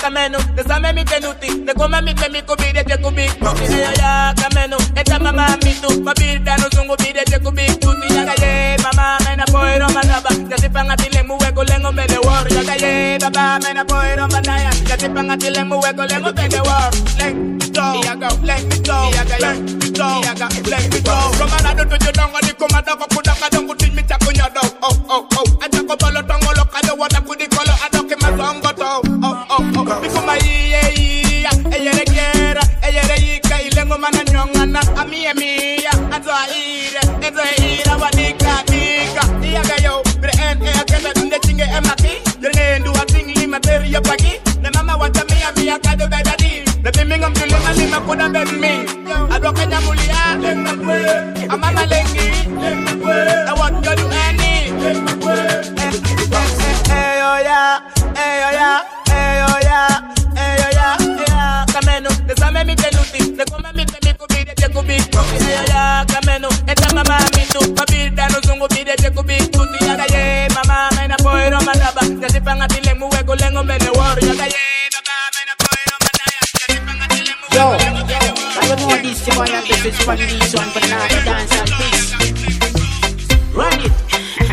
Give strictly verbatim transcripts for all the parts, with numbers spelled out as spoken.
kameno, desame mi tenuti, de come mi temi kubide te kubik, eyo ya kameno, eta mama mi tu, babida no zungu bide te kubik, tuti ya gaye, mama mena poiro manaba, ya sipanga tile muweko lengo mele war, ya gaye, baba mena poiro manaya, ya sipanga tile muweko lengo mele war, let me go, ya go, let me go, ya gaye, let me go, ya go, let me go, from another to you don't want to come out of a kudaka, don't put me taku your dog, oh oh oh, I talk about the tongue, look at the water, put the color, I don't care my song, but oh oh oh oh, because my yeah yeah, ella le quiera, ella le yica y lengo mana nyongana, a mi a mi ya, ato a ire, ato a ire, wadika dika, iya gayo, bre en e akenda tunde chinge emaki, yene ndu a ting li materi ya pagi, ne mama wata mi a mi a kado bedadi, ne bimingam tu lenga li makoda bedmi, adoka nyamulia, lenga kwe, amama lengi, lenga kwe, I want to do any, lenga kwe, eh oh yeah, eh oh yeah, eh oh yeah, eh oh yeah, yeah, kameno, desame mi tenuti, de come mi temi kubide te kubik, eh oh yeah, kameno, eta mama mi tu, babida no zungu bide te kubik, tuti ya gaye, mama mena poiro manaba, ya sipanga tile muweko lengo mele war, ya gaye, baba mena poiro manaya, ya sipanga tile muweko lengo mele war. I don't know this boy and this is one this one, but now I dance and peace. Run it.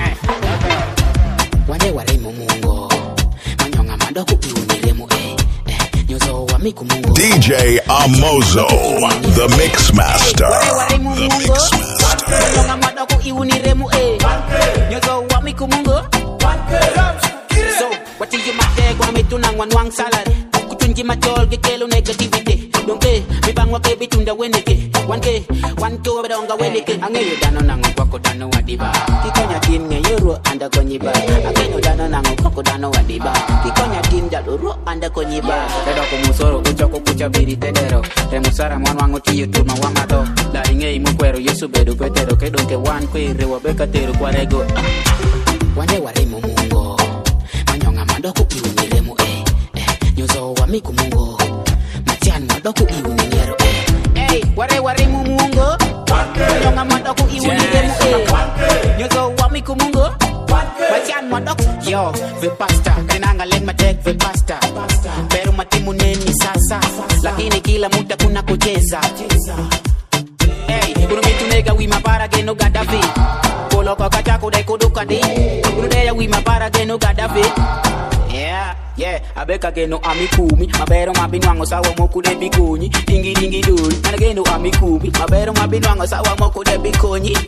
Wale wale mungo, manyonga mandoko iuniremo eh, nyozo wa miku mungo. D J Amozo, the mix master. Wale wale mungo, manyonga mandoko iuniremo eh, nyozo wa miku mungo. So, what is your mate? Gwa metunang wanwang salad. Kutunji matol gekelo negativity. Don't care, me bangwa baby tunda weneke. One K, one two bedonga weneke. Angeyo dano nango kwako dano wadiba. Kikonya tin ngeyoro anda konyiba. Angeyo dano nango kwako dano wadiba. Kikonya tin jaluro anda konyiba. Tedo kumusoro kuchoko kucha biri tedero. Remusara mwanwango tiyo turma wamato. La ingei mukwero yesu bedu petero. Kedonke one kwe rewa beka teru kwa rego. Wande waremo mungo. Manyonga mandoko iuniremo eh. Nyozo wa miku mungo. Matian mandoko iuniremo eh. Hey, ware ware mungo. Manyonga mandoko iuniremo eh. Nyozo wa miku mungo. Matian mandoko. Yo, ve pasta. Kenanga len matek ve pasta. Pero matimu neni sasa. Lakini kila muda kuna kucheza. Hey, urumitu nega wima para geno Gaddafi. Polo kwa kachako dai kuduka di. Urudeya wima para geno Gaddafi. Yeah, yeah, abeka geno amikumi. Mabero mabinwango sawa moku de bikunyi. Dingi dingi duri, ana geno amikumi. Mabero mabinwango sawa moku de bikunyi.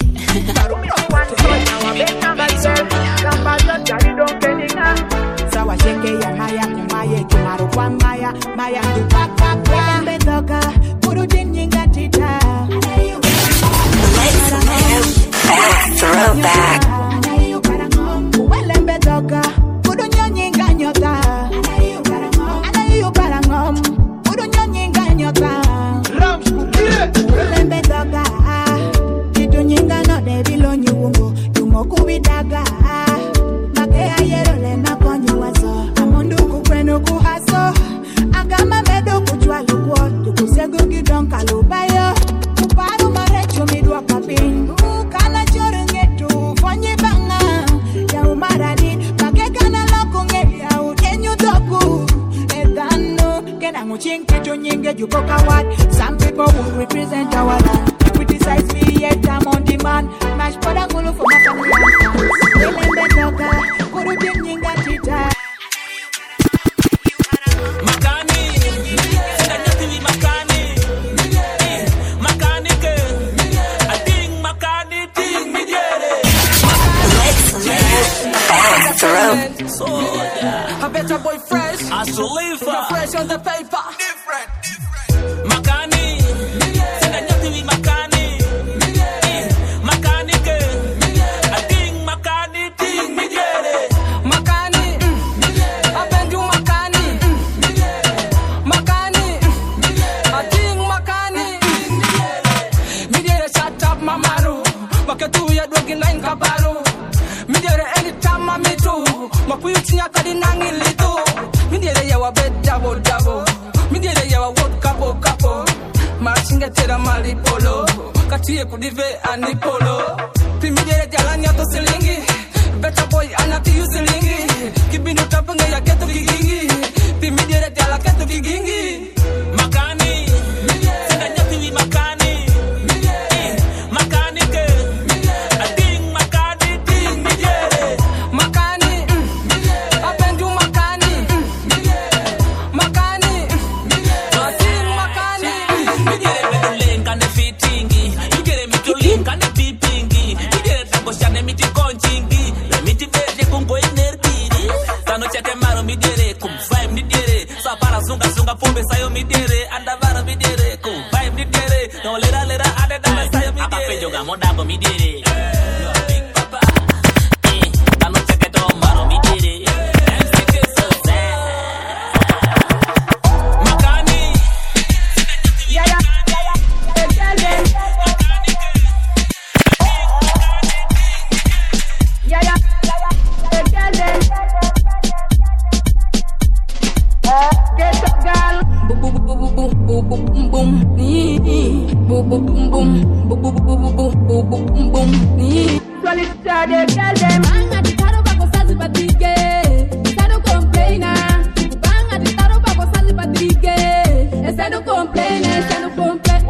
Sawa sheke ya maya kumaye kimaro kwa maya. Maya ndupaka kwa mbedoka. Kuru jinyinga tita. Throwback. Some people will represent our land. Criticize me yet I'm on demand. Mash poda ngulu for my family. Welembe toka, kuru jinyinga tita. Makani, sindanyati makani, makani ke, I think makani ting mijere. Let's throw. So yeah, I bet your boy fresh. I still live You're fresh on the paper. Different, different. Makani, sindanyati makani, makani ke, I think makani ting mijere. Makani, I bet you makani, makani, I think makani. Mijere shut up mamaru, maketu ya dogi nine kabaru. Mijere anytime I'm too, makuiti nyakadi nangilitu. Mijere ya wa bed double double. Mijere ya wa wood couple couple. Machinga tera mali polo, katiye kudive ani polo. Pimijere jalani ato silingi, better boy anati you silingi. Kibinu tapunga ya keto kigingi, Ti mi dire ti alla canto vigingi. Makani, senda nyati wi makani. Makani ke, ading makani ding mi dire. Makani, apendu makani. Makani, ading makani. Mi dire bedu lenga ne fitingi. Mi dire mi to lenga ne pipingi. Mi dire tango shane mi ti konchingi. Na mi ti beje kungo enertiri. Tano chete maro mi dire kum vibe mi dire. Sa para zunga zunga pombe sayo mi dire. Anda vara mi dire kum vibe mi dire. No lera lera ade dama sayo mi dire. Apa pejo ga modago mi dire. No big papa. Eh, tano chete to maro mi dire. M C K so sad. Makani. Yeah, yeah, yeah, yeah. Tell them. Yeah, yeah, yeah, yeah. Tell them. Get up, girl. Boom boom boom boom boom boom boom boom. Boom boom boom boom boom boom boom boom boom boom boom. Solid started, tell them. Banga di taro pa kosazi patige. Esa no complaina. Banga di taro pa kosazi patige. Esa no complaina, esa no complaina.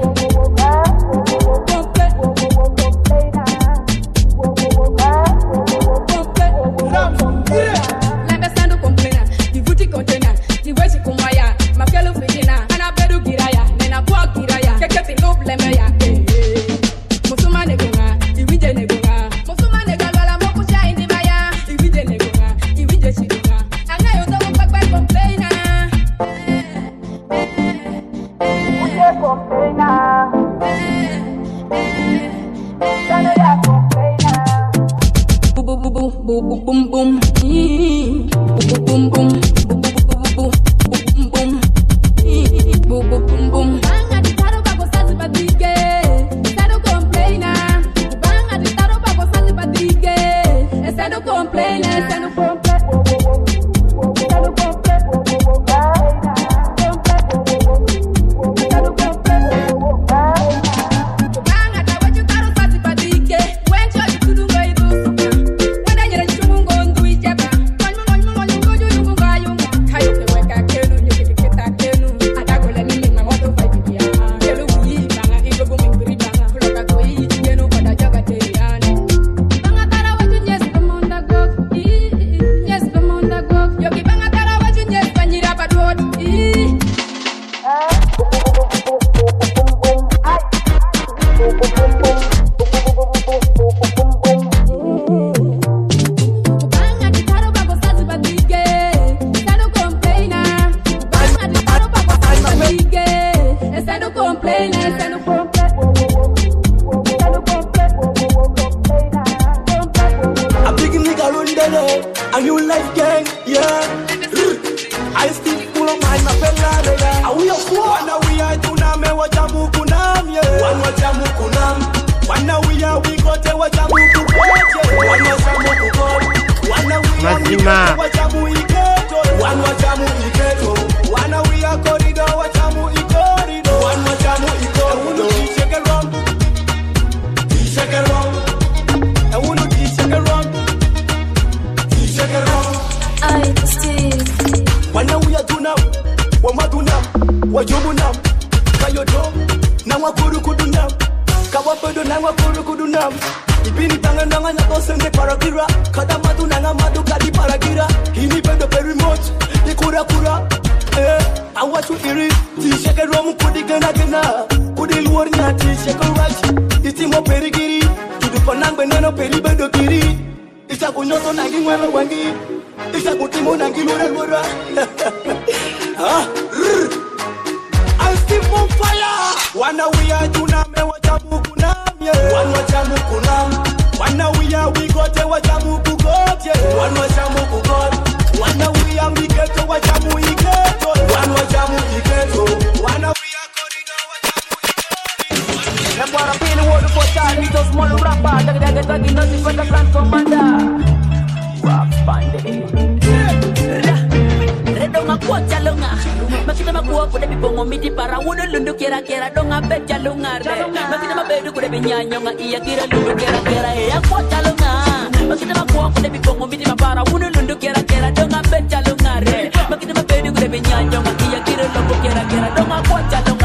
Makita makuwa kule bipongo miti mapara. Wunu lundu kera kera donga becha lungare. Makita mabedu kule jonga iya kire loco quiera quiera donga cuacha donga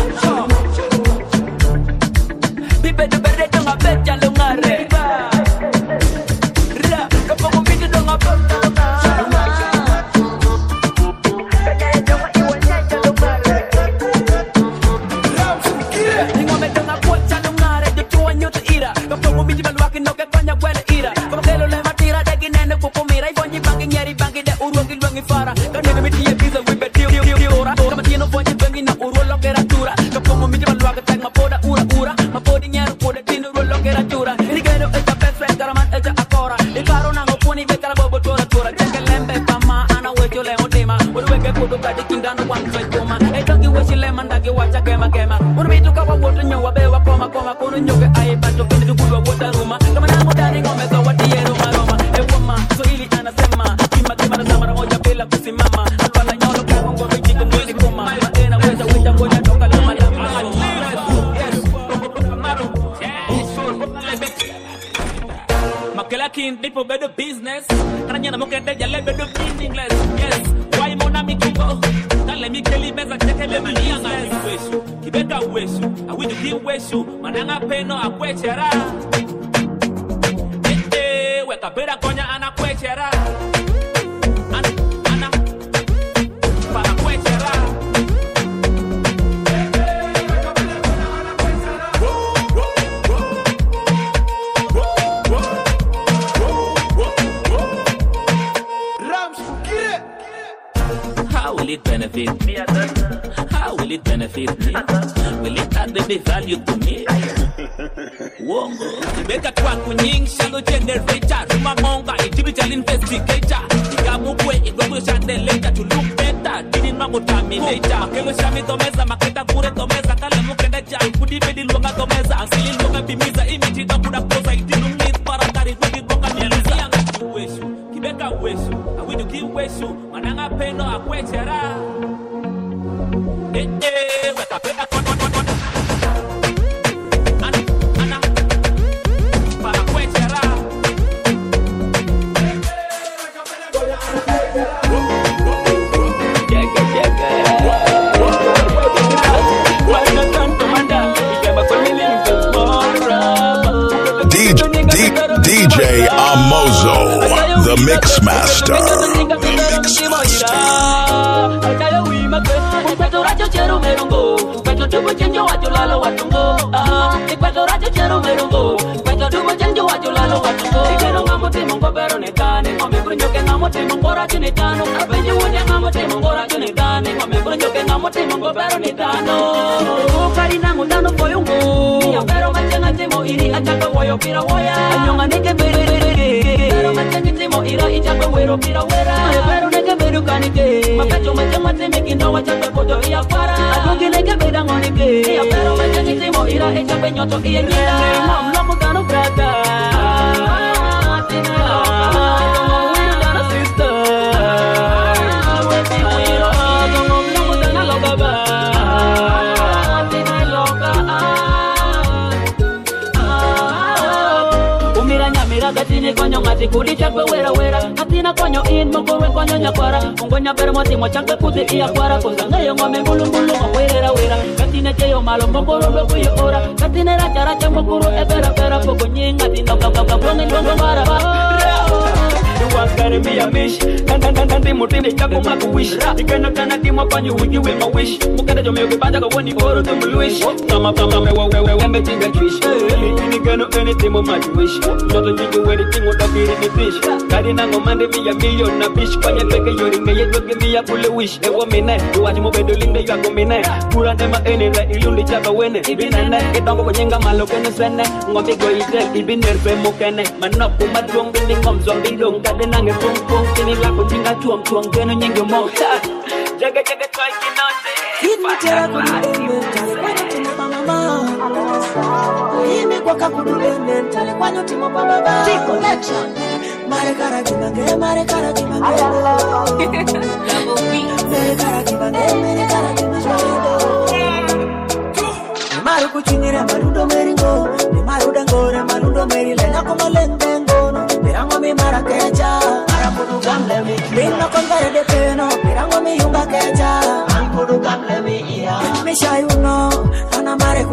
pipe de verde donga becha donga re ra como un bicho donga porta People better business. Karanya mo kende jale better meaningless. Yes. Why mo na mi kingo? Dale mi keli meza cheke le mani anga wesu. Kibeka wesu. Awi do give wesu. Mananga peno akwechera. Eh eh, we kabera konya ana kwechera. Ana ana. Para kwechera. How will it benefit me? How will it benefit me? Will it add any value to me? Wongo. Ibeka kwa kunying shallow generator. Ruma monga, individual investigator. Igamukwe, igwekwe shande later to look better. Didn't mambo terminator. Makelo shami domeza, maketa kure domeza. Kale mukenda jai, kudi bedi luonga domeza. Ansili luonga bimiza, imiti da kuda koza. Itinu need parakari, kudi bonga miluza. Yanga kiweshu, kibeka weshu. Awidu kiweshu, mananga peno akwechera. Eh eh, weka pena kwa kwa kwa kwa. Ana, ana. Para kwechera. Jaga jaga. Why not commander? Ikaba kwa milling tomorrow. D J D J Amozo, the Mix Master. Ira ichapa wero pira wera pero neke beru kanike makacho macha mate mekindo wachapa kodo iya para agungi neke beda ngonike ya pero macha nitimo ira ichapa nyoto iya nyera mam lomo kanu brata tina wero dana sister wepi wero mam lomo dana loba tina loka umira nyamira gatine konyo ngati kudi chakwe wera wera atina konyo in mokore konyo nyakwara ungonya ber motimo chakwe kudi iya kwara kozanga yo ngome ngulu ngulu ngwera wera katine cheyo malo mokoro lo kuyo ora katine racha racha mokoro ebera bera poko nyinga tinda kaka kaka ndondo mara you want to be a mish and and and and mutinde chako makuwish ikana kana timo konyo wiki we my wish mukada jo me kubanda ko woni oro to muluish kama kama me we we we me tinga twish ni gano anything mo my wish not to do anything what be the fish kadi na ngomande be a million na fish kwanya teke yori me yeto ke be a kule wish e wo me na you want mo bedo linde ya ko me na pura de ma ene la ilundi chaka wene ibinana kitongo konyenga malo kene sene ngombe go itel ibiner fe mo kene manoko madong bindi ngom zombi dong kade nange pong pong kini la ko tinga tuong tuong keno nyenge mo jaga jaga try kinote Initera kudulende tale kwanyo timo pa mama Imi kwa kakudulende tale kwanyo timo pa baba T-Collection Mare kara jibange, mare kara jibange Mere kara jibange, mere kara jibange Maru kuchinire marudo meringo Ni maruda ngore marudo meri Lena kuma lende ngono Pirango mi mara kecha Mara kudu gamle mi Bino kongare de peno Pirango mi yunga kecha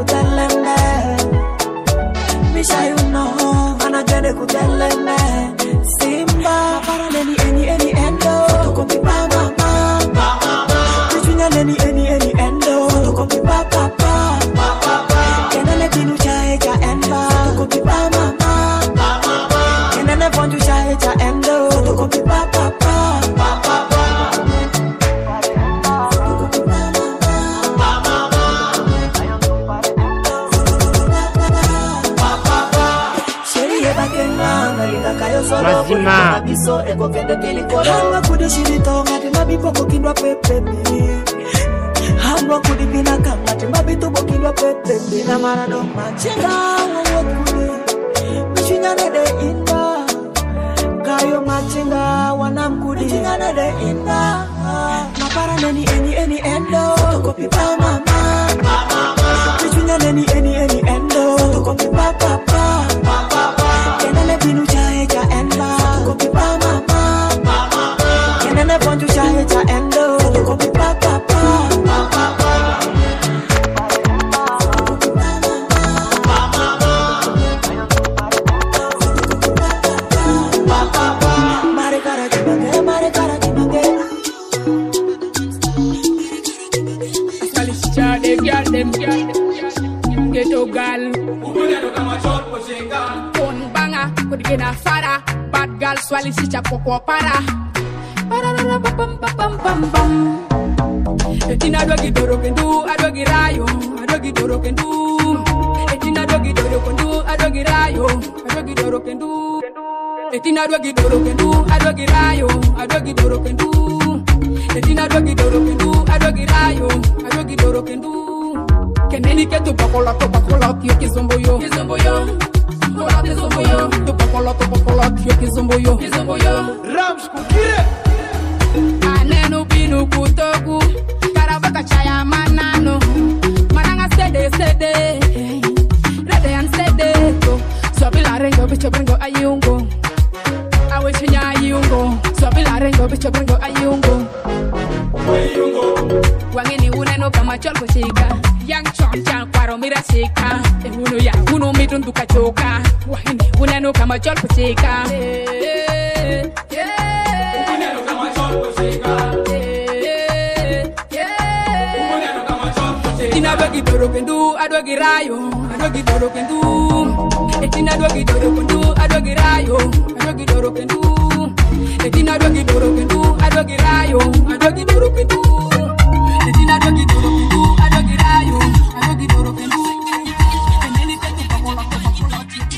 kutelembe. Misha you know, anagene kutelembe. Simba para neni eni eni endo. Fotokopi pa mama, pa mama. Michunya neni eni eni endo. Fotokopi pa papa, pa papa. Kenene binu cha echa enda. Fotokopi pa mama, pa mama. Kenene bonju cha echa endo. Fotokopi pa papa, pa papa. Mazima Hanwa kudi shirito ngati mabipo kokindwa pepepe. Hanwa kudi bina kamati mabito bokindwa pepepe. Na marado machenga wawo kudi Michinya nede inda Kayo machenga wanamkudi Michinya nede inda Mapara neni eni eni endo. Fotokopi pa mama, Michinya neni eni eni endo. Fotokopi pa papa, Kenene binu cha echa enda. Fotokopi pa mama, Kenene bonju cha echa endo. Fotokopi pa papa, Mare kara chibange, mare kara chibange. Alisha de girl dem ghetto girl. Phone banger, could get a fara. Bad girl swallow sicha poco para. Para pam pam pam pam. Etina dogi doro kendu, adogi rayo, adogi doro kendu. Etina dogi doro kendu, adogi rayo, adogi doro kendu. Etina dogi doro kendu, adogi rayo, adogi doro kendu. Etina dogi doro kendu, adogi rayo, adogi doro kendu. Keneni ke tu pakolo tu pakolo kyo kizombo yo, kizombo yo. Kola kizombo yo, tu pakolo tu pakolo kyo kizombo yo, kizombo yo. Rams kukire. Anenu binu kutoku, karabaka chaya manano. Mananga sede sede, rede and sede go. Swabila rengo bicho bringo ayungo. Awishinya ayungo, swabila rengo bicho bringo ayungo. Ayungo. Wangini uneno kama cholko shika. Yang chon chan kwaro mira shika. Ehuno ya uno mitundu kachoka. Wangini uneno kama cholko shika. Uneno kama cholko shika. Etina dogi doro kendu, adogi rayo, adogi doro kendu. Etina dogi doro kendu, adogi rayo, adogi doro kendu. Etina dogi doro kendu, adogi rayo, adogi doro kendu. Etina dogi doro kendu, adogi rayo, adogi doro kendu. Eneni tetu pakola to pakola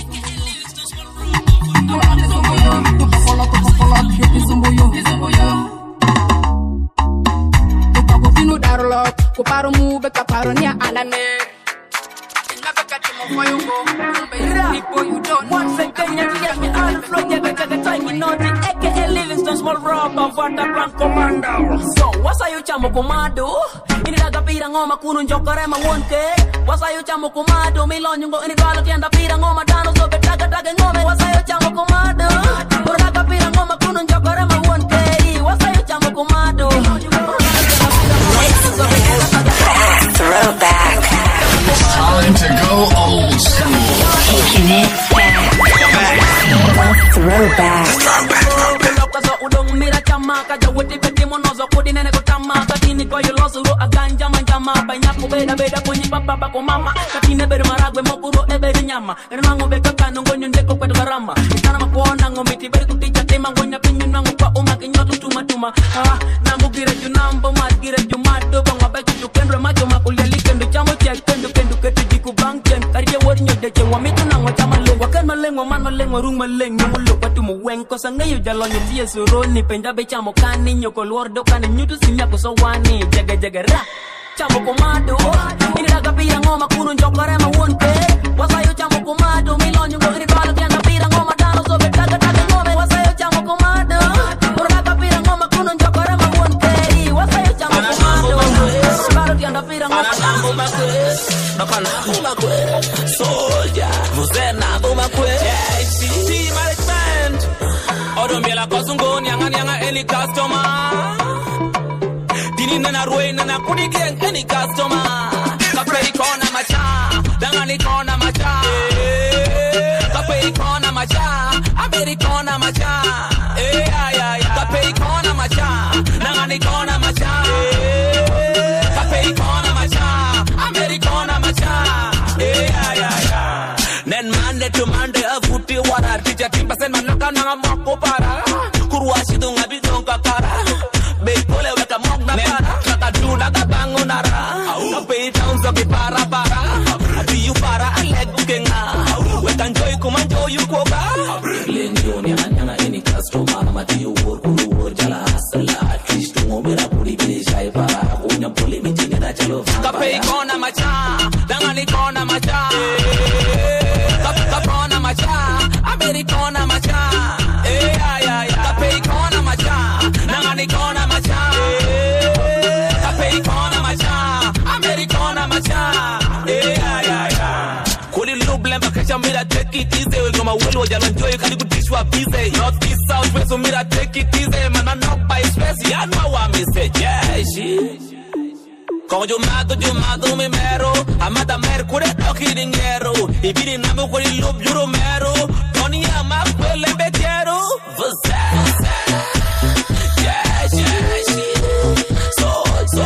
to pakola to pakola kizombo yo, kizombo yo. Tinu darlo, ko paro mu be ka paro nya anane. Na be ka timo foyungo, people you don't want say Kenya get me all flow, yeah, get the time you know the A K A Livingston small rock of water brand commander. So, what's are you chamo komado? Ini daga pira ngoma kuno njokore ma wonke. What's are you chamo komado? Milonyo ngo ini dwalo tienda pira ngoma dano so be daga daga ngome. What's are you chamo komado? Ora daga pira ngoma kuno njokore ma wonke. What's are you chamo komado? Throwback. It's time to go old school. Taking it back. Throwback. Malengo man malengo rung malengo mulo patu mo wen ko sangayo jalo nyo tie suro ni penda be chamo kani nyoko lordo kani nyutu sinya ko so wani jaga jaga ra chamo komado ini daga pira ngoma kuno njokore ma wonke wasayo chamo komado milonyo ngo ini bala tianga pira ngoma dano so be daga daga ngome wasayo chamo komado ora daga pira ngoma kuno njokore ma wonke wasayo chamo komado bala tianga pira ngoma dano bakwe nakana bakwe soja vuzena bakwe T management odombela kozungo nyanga nyanga any customer Dini nana ruwe nana kudi gang any customer Kaperi kona macha Nanganikona macha Kape ikona macha Amerikona macha Kape ikona macha Nanganikona macha Kape ikona macha Amerikona macha Nen Monday to Monday a footy wara Tija timpa sen manaka nanga moko para Kuruashi dunga bidonga kara Beipole weka mokna para Kaka duna kabango nara Kape itaunzo ki para para Abi you para I like bukenga Weka enjoy kumanjo you koga Lenjo nyanga nyanga any customer Mati you work ulu work jala hasala Trish tungo mera puri bili shai para Unya puli mitini da chalo Kape ikona macha Danga nikona macha Kapona macha Amerikona macha Kape ikona macha Nanga nikona macha Kape ikona macha Amerikona macha Kuli lublemba kasha mira take it easy Welgoma welu jalo enjoy karibu dishwa busy North east south west so mira take it easy Mana knock by stress ya know what me say Yeah she Con Jumado, Jumado, mi mero Amada Mercury, toki dinero Ibiri namu kwa ilup yuro mero Tony ama kwele betero Vasa Yeah, yeah, yeah So, so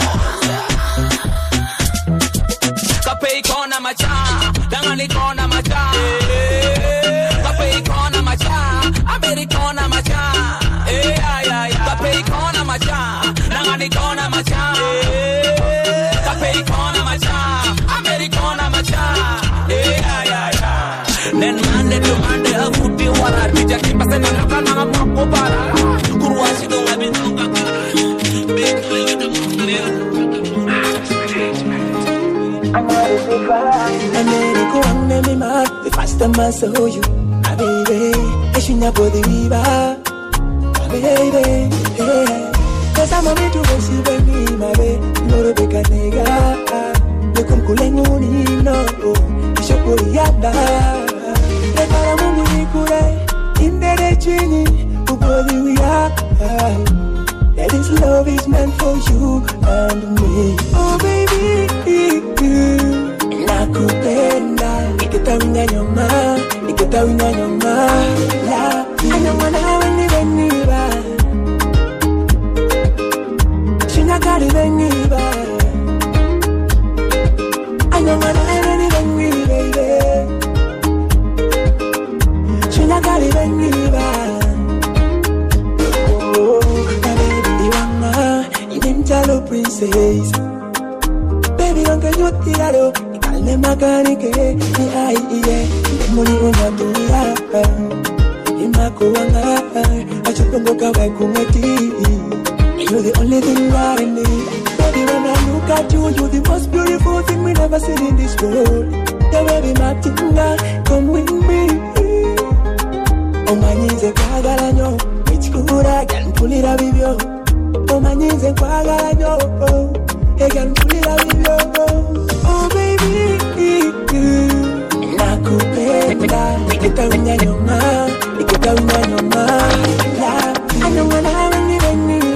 Kape ikona macha Danga nikona macha Kape ikona macha Amerikona macha Kape ikona macha Danga nikona macha Amerikona macha, Amerikona macha, yeah yeah yeah. Then Monday to Monday a footy wara, tija kipa sena naka nanga moko para. Kuruashi dunga bidonga kara, big boy with the money. Americo ane mi ma, the first time I saw you, my baby, eshinya body viva, my baby, yeah. Cause I'm a bit too busy by me, my baby. Loro beka nega, le kumkule nyuni no, ishokuri yada. Le para mungu nikure, indere chini, ubodi wiya. That this love is meant for you and me. Oh baby, nakupenda, ikitawinya nyoma, ikitawinya nyoma. La, anyamana weni weni ba. Nagari vengi ba, I know what I really vengi baby. Nagari vengi ba, oh, my baby wanga, inimchalo princess. Baby wanga yote yaro, ikale magari ke, ni ai iye, moni unatuya, imako wanga, achotongo kawe kumeti. You're the only thing I need. Baby, when I look at you, you're the most beautiful thing we never seen in this world. The baby, my tinga, come with me. Oh, my knees are quagalanyo. It's good, I can pull it out with you. Oh, my knees are quagalanyo. I can pull it out with you. Oh, baby. Nakupenda, nikitawinya nyoma, nikitawinya nyoma. Yeah, I know when I when you when you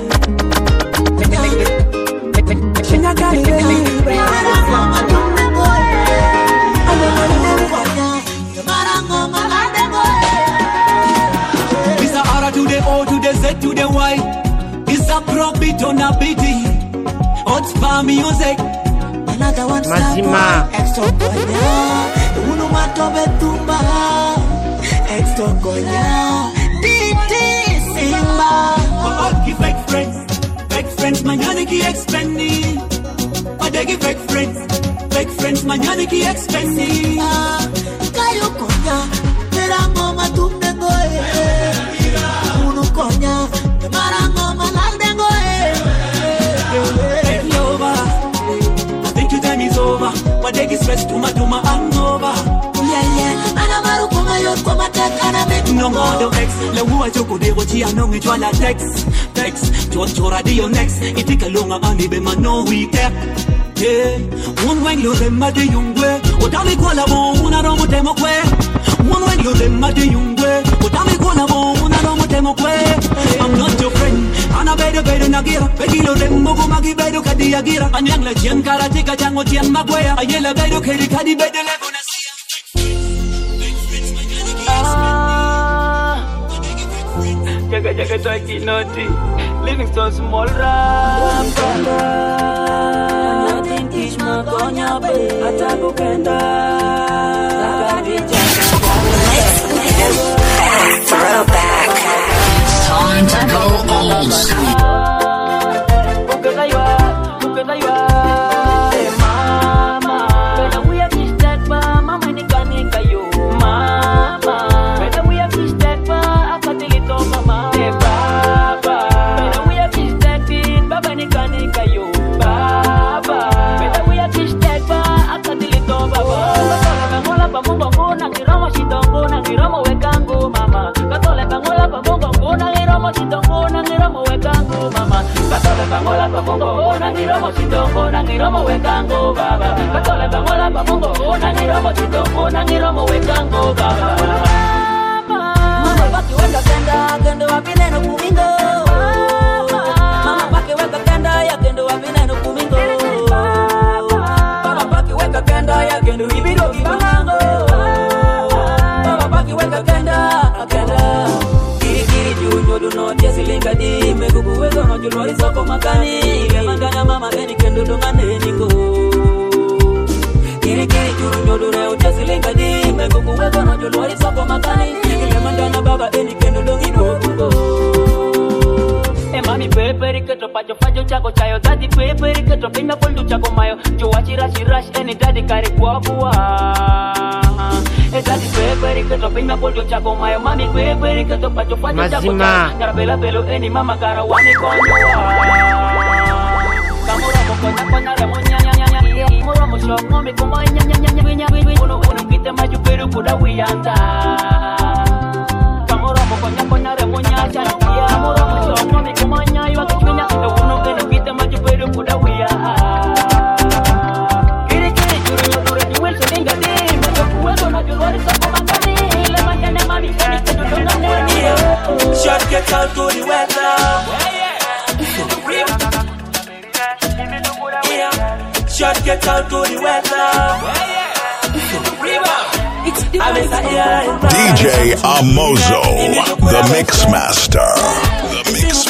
It's a R to the O to the Z to the Y. It's a pro beat on a beating. Hot spam music. Another one Mazima. Extra goya. Uno mato betumba. Extra goya. D D Simba. Oh, give fake friends. Fake friends, manana ki expanding. Oh, they give fake friends. Fake friends, manana ki expanding. Kayo konya. Terango matumbe goe. Uno konya. Marango malalde goe. It's over. I think your time is over. My day is stressed to my to my hangover. Yeah, yeah. Ana maru koma yo koma takana me. No more the ex. Le huwa choko de rochi anong itwa la text. Text. Chora di your next. Itika longa ani be mano we kept. Yeah. One when you them made yungwe. Otami kwa la bon una romo temo kwe. One when you them made yungwe. Otami kwa la bon una romo temo kwe. I'm not your friend. And na bedo bedo na gira Begilo rembo go magi bedo kadi ya gira Anyang le jeng karate ka jango tiang magwea Ayela bedo kedi kadi bedo lego na siya Jaga jaga toki noti Living so small rapper Nothing teach my gonya be Ataku kenda Throwback. Time to go old school. Bangola pamongo na ngiromo chitongo na ngiromo wekango baba Katole bangola pamongo na ngiromo chitongo na ngiromo wekango baba Mama baki weka kenda kendo wapine no kumingo Mama baki weka kenda ya kendo wapine no kumingo Mama baki weka kenda ya kendo ibido kibango Mama baki weka kenda kenda Kiri kiri junyo duno tiasilinga di Mekuku weka no julori soko makani Ile mangana mama geni kendo dongane niko Kiri kiri junyo duno tiasilinga di Mekuku weka no julori soko makani Ile mangana baba geni kendo dongido E mami peperi que tropacho facho chaco chayo Daddy peperi que tropina poldu chaco mayo Chua chirash chirash eni daddy kari kwa kwa E daddy peperi que tropina poldu chaco mayo Mami peperi que tropacho facho chaco chayo Carabela pelo eni mama cara wani konyo Kamura mokonya konya remo nya nya nya nya Mura moshok ngomi kuma nya nya nya nya nya Uno uno kite maju peru kuda wiyanta Kamura mokonya konya remo nya nya nya Mura moshok ngomi kuma nya nya nya Uno uno kite maju peru kuda wiyanta Kiri kiri juru yodure juwel selinga di Mejo kuwezo na julwari sako mangani Le mangane mami kani kedu donane Shot get out to the weather Shot get out to the weather D J Amozo, the Mix Master. The Mix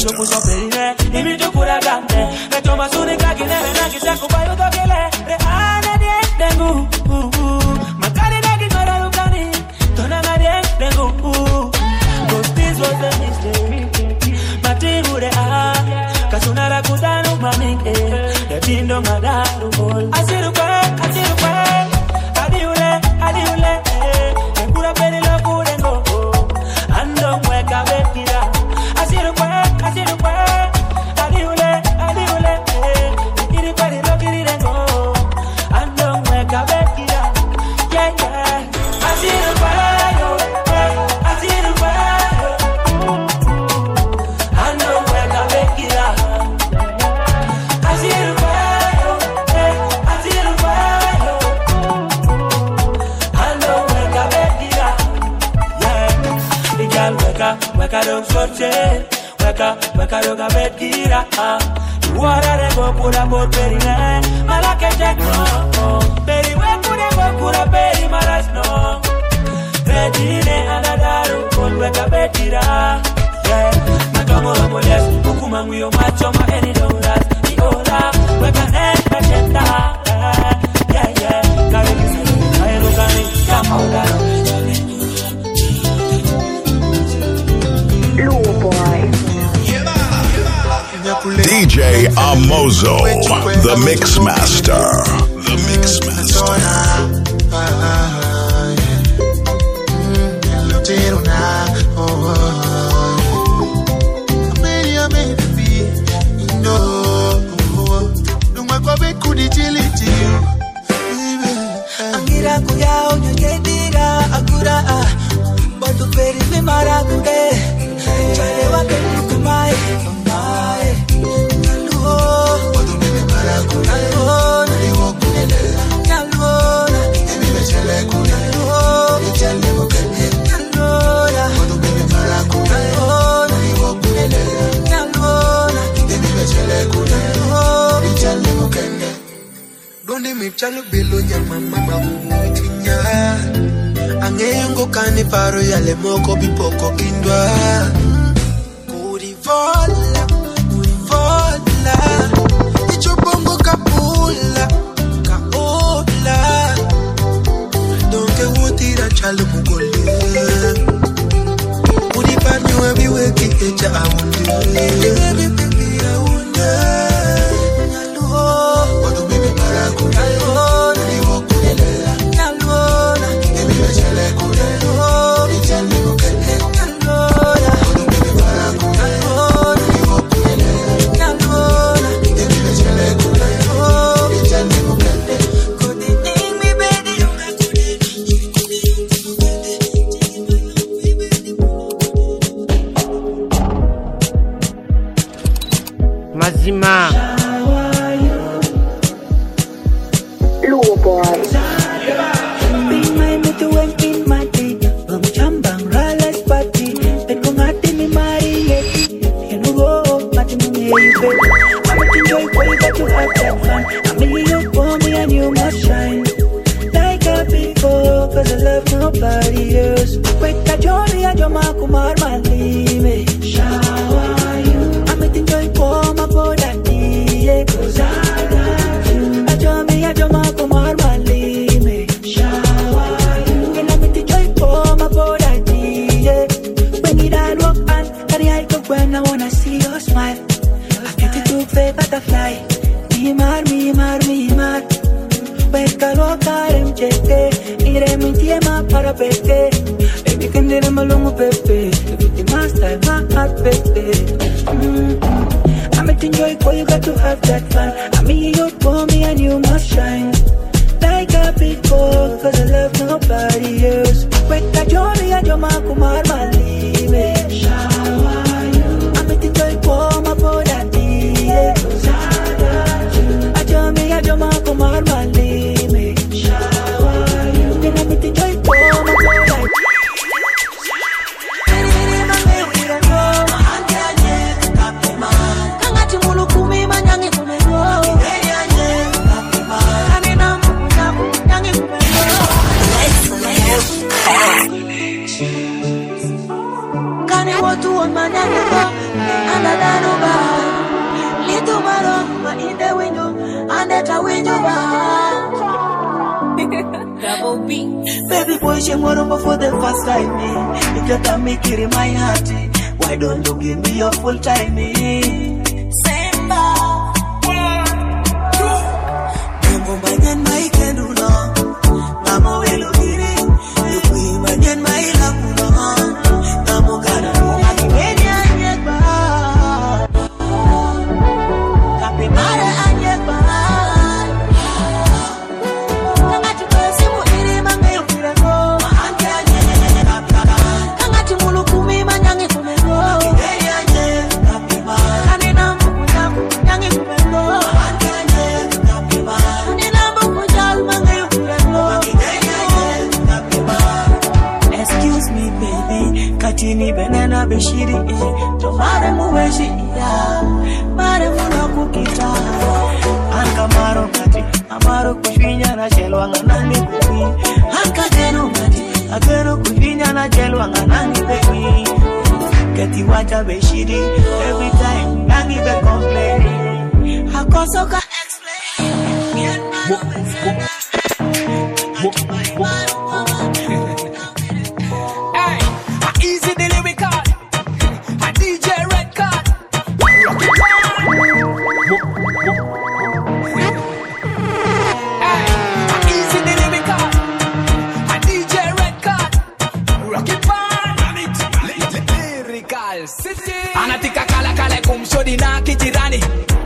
Weka dog sorche, weka, weka dog a bed gira. Wara de go kura bor peri ne, malake jack no. Peri we kure go kura peri maras no. Ready ne anadaru, kon weka bed gira. Yeah, matomo romo les, ukuma nguyo macho ma eni doras. Di ora, weka ne kachenda. Yeah yeah, kare kisa, kare rogani, kama udaro. D J Amozo, the Mix Master. The Mix Master. Maracuja mi chalo bilo nyama mama utinya. Angengo kani paro ya le moko bipoko kindwa. Kuri vola, kuri vola. Icho bongo kapula, kaola. Donke utira chalo mugole. Kuri panyo everywhere kikecha awunde. Baby, baby, awunde. Mazima Luo boy Be my metu en in mati Bang chambang ralas pati Pen kong ati mi mari yeti Yenu go mati mung yeibe I'm enjoy boy but you have that fun I'm in you for me and you must shine Like a people cause I love nobody else Wait ka jori a joma kumar malime Shawa you I'm enjoy for my body yeah cause I got you I joma me a joma kumar malime Shawa you and I'm enjoy for my body yeah when you don't walk and carry I go when I wanna see your smile I get it to fake butterfly me mar me mar me mar Wait ka lo karem cheke ire mi tiema para peke baby can dere malungu pepe baby master my heart pepe I'm enjoy boy you got to have that fun I mean you for me and you must shine like a big boy cause I love nobody else Wait ka jori a joma kumar malime Shawa you I'm enjoy for my body yeah cause I got you a jomi a joma kumar malime Shawa you and I'm enjoy for my body Baby boy, she more for the first time. You gotta make it in my heart. Why don't you give me your full time? Simba. Mambo manyan mai kendula. Mamo welo kiri. Yukui manyan mai lakuna. Mamo kana nunga kimeni anyekba. Kapi mara anyekba. Katini benena beshiri tomare muweshi ya mare muna kukita anka maro kati amaro kufinya na chelwanga nani baby anka deno kati agero kufinya na chelwanga nani baby kati wacha beshiri every time nangi be complain hakoso ka explain Easy the lyrical, a D J Red Card, rock it Hey, easy the lyrical, a D J Red Card, rock it lyrical city. Anatika kala kala kumshodi na kijirani.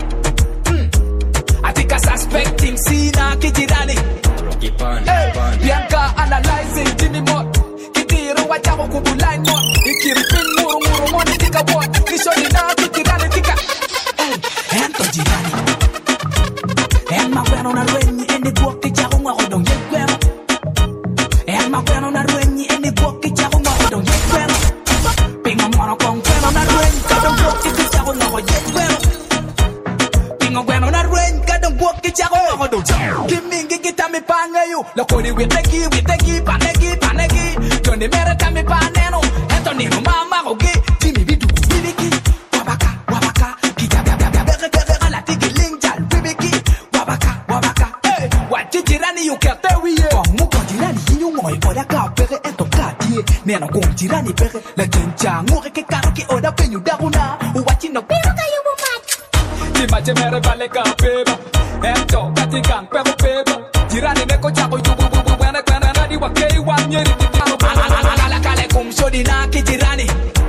Atika suspecting si na kijirani. Rock it pan, Bianca analyzing Jimmy Mott. Wajabu kubulai mo ikiripin muru muru mo tika bo kisho ni na kitirani tika ento jirani en ma kwano na rwenyi eni bo kicha unga hodong yekwero en ma kwano na rwenyi eni bo kicha unga hodong yekwero pinga mono kon kwano na rwenyi kadong bo kicha unga hodong yekwero pinga kwano na rwenyi kadong don't walk it out of the job. Give me, get me pan you. Look what we take it, we take it, panegi, panegi. Don't the matter time me paneno. Anthony, mama, okay. Jimmy, we do, Billy, Wabaka, Wabaka, Kita, la tiki linja, Bibiki, Wabaka, Wabaka. Hey, what did you run? You can't tell me. Muka tirani, you know, what I got, Pere, and to Kati. Nano, go tirani, Pere, la Genja, Mureke, Karoki, or the Penu Daguna, watching the Pere, you will match. Timache mere vale ka peba Ento kati gang pebo peba Jirani neko chako yubu bubu Wene kwene nadi wa kei wa nyeri Titano Ala kale kumshodi na kijirani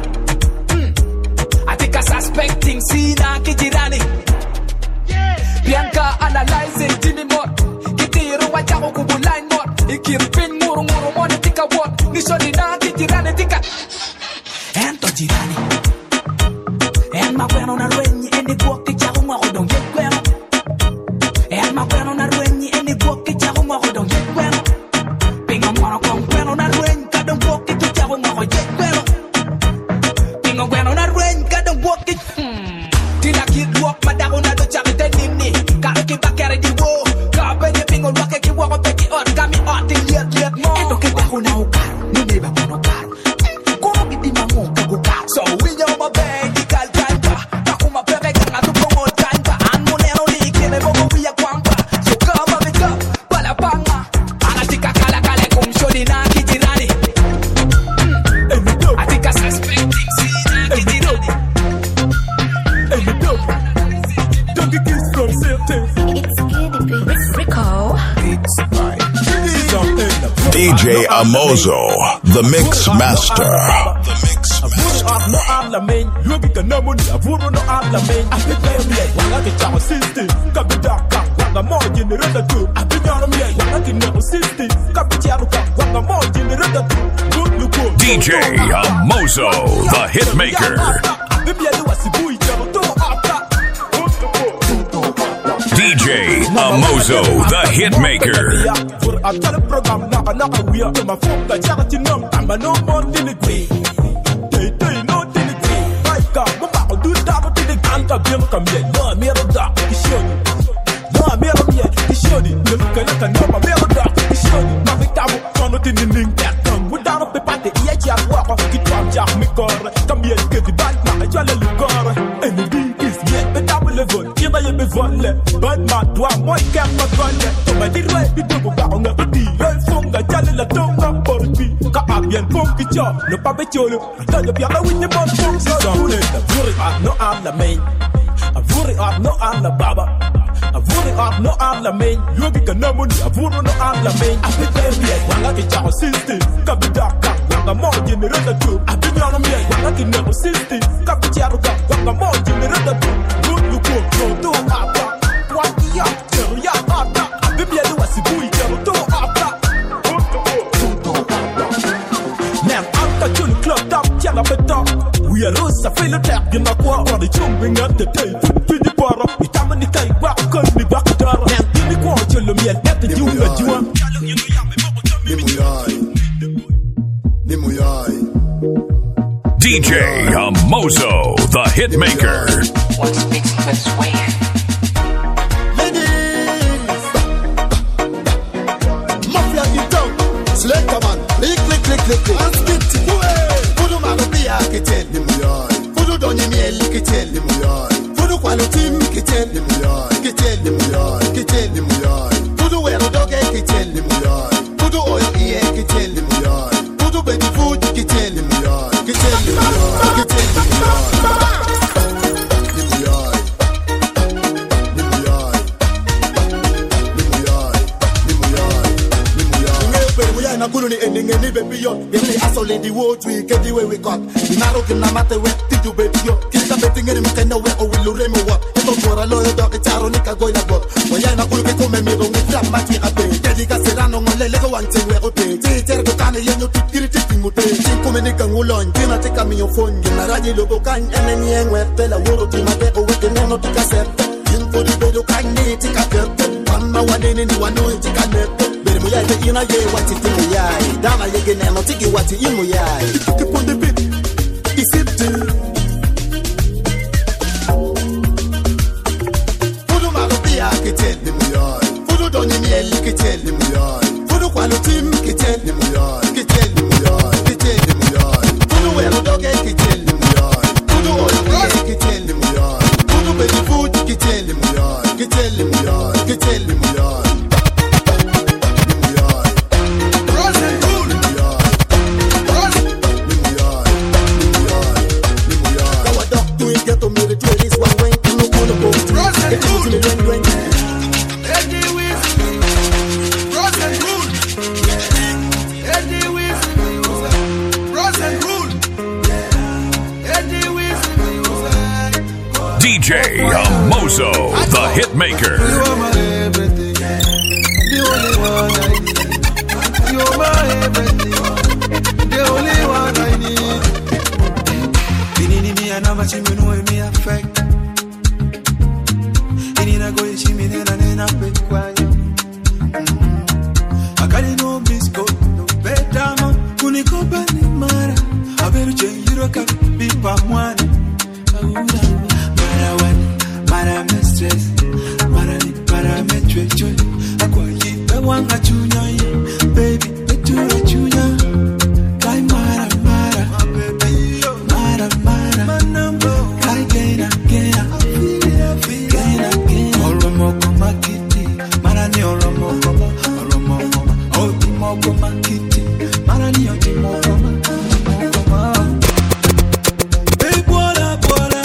Atika suspecting si na kijirani Bianca analyzing Jimmy Mott Kitiru wa chako kubu line mott Ikirpin muru muru mone tika what Nishodi na kijirani tika Ento jirani Emma kweno na rwenyi Endi buoki chako mwa hodong ye kweno Emma kweno na rwenyi Endi buoki chako mwa hodong ye kweno Pingo mwana kong kweno na rwenyi Kadong buoki tu chako mwa hodong ye kweno Pingo kweno na rwenyi Kadong buoki Tina kid walk Madago na do chaki te nimni Karo ki bakere di wo Kabe nye pingo wake ki wako peki ot Kami ot in liet liet mo Endo ke bako na ukaro Nuneba kono karo Kono giti mango kago karo So we know my baby D J Amozo, the Mix Master. The Mix Master. No alamin, yogi kanamuni, avuro no alamin. Abiyami, wanga ke chawo system, kabidaka, wanga mo generate tu. Abiyami, wanga ke no system, kabicharuka, wanga mo generate tu. Good look. D J Amozo, the Hitmaker. Abiyami wasibu icharo to after. D J Amozo, the Hitmaker. I'm telling program now, I'm not a weird. My phone, the Jagatinum, I'm a no more dignity. They say no dignity. My God, Mama, do that to the Ganta Bill come here. No, I'm here to dark, he showed it. No, I'm here to be he showed it. Look at the number, I'm here to dark, he showed it. My victim, one of the link that tongue. Without a paper, the E H R walk off, get one jack, me car. Come here, get the bike, my jolly look car. And the D is yet, but I will live on. Here I am, but my dwarf, my camp, my gun. So my dear, we do about on the D. La jale la tonga porti ka abien ponki cho no pa becholo ta de piala winne mon pon so le vuri up no am la main a vuri up no am la baba a vuri up no am la main yogi kanamuni a vuri no am la main a bebe wanga ke cha system ka bidaka wanga mo generate tu a binyo no me wanga ke no system ka bicharuka wanga mo generate tu good look go to apa what ya ya apa a bebe ya wasibu ya to apa. We are lost, I feel attack in my quarter. The jumping at the day, put the bar up. It's time to take back, cut me back to our now. Give me quarter, let me at the you that you are. D J Amozo, the Hitmaker. What's mixing this way? Ladies, mafia you down. Select a man, click, click, click, click, click. And spit it. Kitel limuyai fudu donye miel kitel limuyai fudu kwalo tim kitel limuyai kitel limuyai kitel limuyai fudu wero doge kitel limuyai fudu oyo iye kitel limuyai fudu baby food kitel limuyai kitel limuyai kitel limuyai limuyai limuyai limuyai limuyai na kulu ni ending ni baby yo yemi asole di wo twi ke di we we got Naro que na mate we tidu baby yo Kita betting in me no we o will remo wa Eto fora lo yo que charo ni ka goina go Oya na kulu que come me don grab mati ape Te diga serano ngole le go wante we ope Ti ter go kane yenyo tikiri tikimute Tin come ni kan ulon Tina te kamio phone na raji logo kan ene ni enwe Tela woro ti ma be o we no no tika set Yin for the bedo kan ni tika ket Mama wanene ni wano tika net Bere mo ya te ina ye wati timu yai Dana ye gene no tiki wati imu yai Keep on the beat Is it true? Fudu mago pia kitel kitel kitel muyai fudu kwalo tim kitel muyai kitel muyai kitel muyai fudu welo doge kitel muyai fudu oil kitel muyai fudu baby food kitel muyai kitel muyai kitel muyai D J Amozo, the Hitmaker. You are my everything, the only one I need. You are my everything, the only one I need. Binini mi anama chimi no mi affect. Inina go chimi nena nena pekwanyo. Akali no bisco, no bedama, kunikopa ni mara. Aberu chenjiro ka bipa mwana. Mara me stress, mara ni mara me chwe chwe. Akwa yi be wanga chunya yi, baby be chura chunya. Kai mara mara, mara mara. Kai gena gena, gena gena. Oromo koma kiti, mara ni oromo koma, oromo koma. Otimo koma kiti, mara ni otimo koma, otimo koma. Baby bola bola.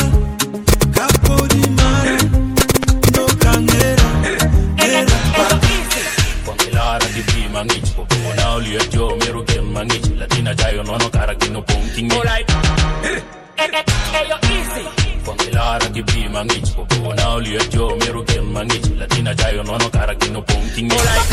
Latina jayo no no cara que no ponking me. Alright. Hey yo easy. Ponte la ra que bi mangi. Popo na oli yo mero que mangi. Latina jayo no no cara que no ponking me. Alright.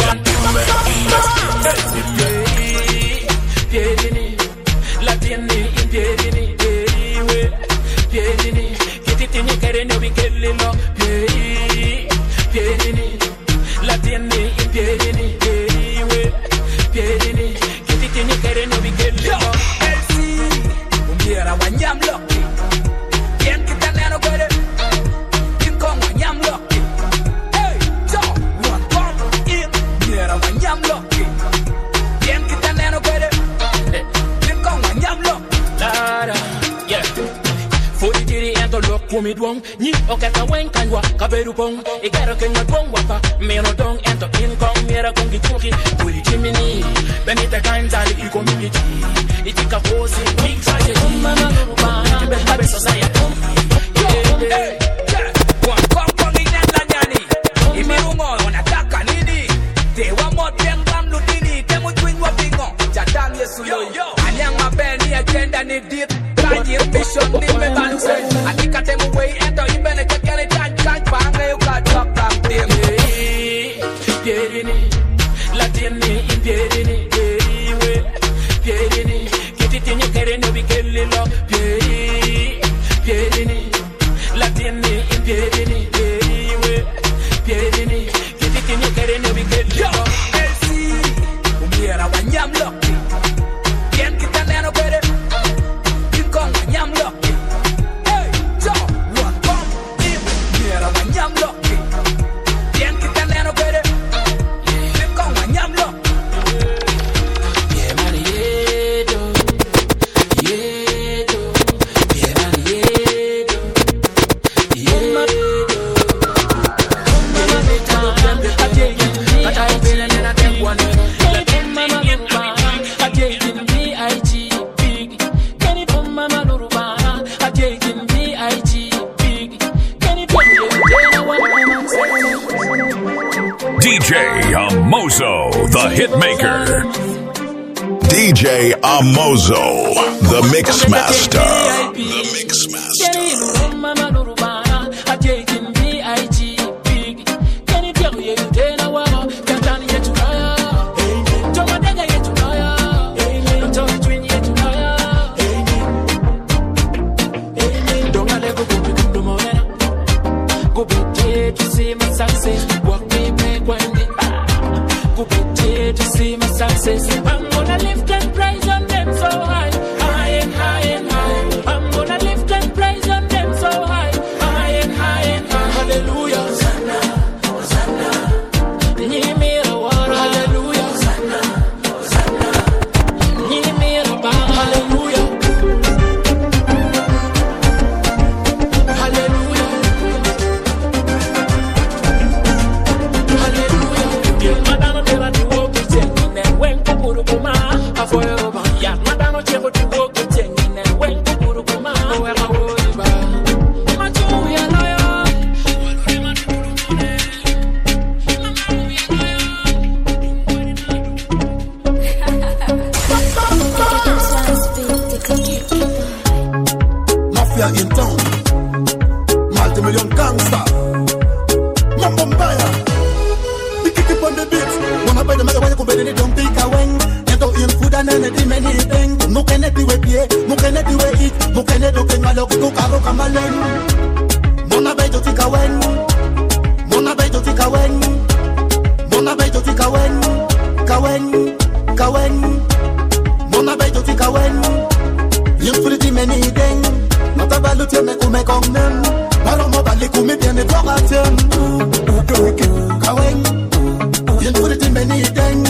Piedini, Latini, piedini, we, piedini, kititini querendo vi che le no, piedini, Latini, piedini, we, piedini. Kitini kere no bigel yo L C Umbiera wanyam loki Yen kita neno kere King Kong wanyam loki Hey, so, one come in Umbiera wanyam loki Yen kita neno kere King Kong wanyam loki Lara, yeah Furi tiri ento lok kumi duong Ni oketa wen kanwa kaberu pong Ikero kenya pong wapa Meno dong ento King Kong Miera kong kichuki Furi chimini Benita kanzali iko mimiti Itika kosi Miksaje Mama Lurubana Kibeta beso saya Yo, hey, yeah Wankoko nginenda nyani Imirungo Onataka nini Tewa moteng bam lutini Temu twinwa bingo Jadam yesu yo Anyang mabeni agenda ni dit Kajir mission ni mebanse Atika temu wey ento Ibene kekele chan chan Pange yuka drop down team Piedini Latini Piedini Piedini, kititini kere no bikeli lo Piedini, piedini, Latini, piedini, we, piedini, kititini kere no bikeli lo L C, umbiera wanyam loki Yen kita neno kere, Kikong wanyam loki Hey, so, one come in Umbiera wanyam loki Yen kita neno kere, Kikong wanyam loki D J Amozo, the Hitmaker. D J Amozo, the Mixmaster. The Mixmaster. I'm gonna lift and praise on them so high, high and high and high. I'm gonna lift and praise on them so high, high and high and high. Hallelujah. Hosanna, Hosanna. mukene di many things, mukene di we pie, mukene di we eat, mukene do kenga lo ku karo kamalen. Mona bejo tika wen, mona bejo tika wen, mona bejo tika wen, kawen, kawen, mona bejo tika wen. You put it in many things, not about lu tiene kume kongnem, paro mo bali kume tiene togatem. Kawen, you put it in many things.